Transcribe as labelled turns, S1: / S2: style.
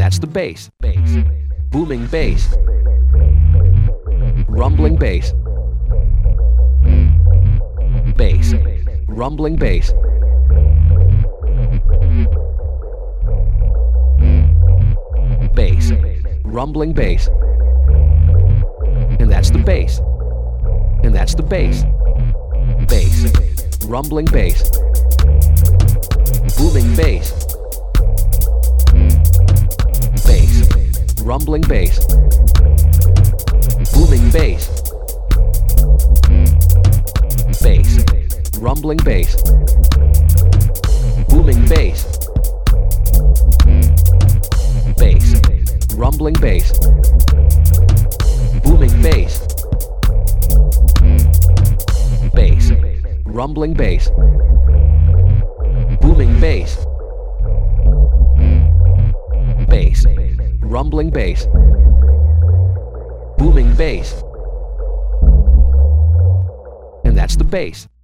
S1: that's the bass. Booming bass. Rumbling bass. Bass. Rumbling bass. Bass. Rumbling bass. And that's the bass. And that's the bass. Bass. Rumbling bass. Booming bass. Bass. Rumbling bass. Booming bass. Bass. Rumbling bass. Booming bass. Bass. Rumbling bass. Booming bass. Bass. Rumbling bass. Booming bass. Bass. Rumbling bass. Booming bass. And that's the bass.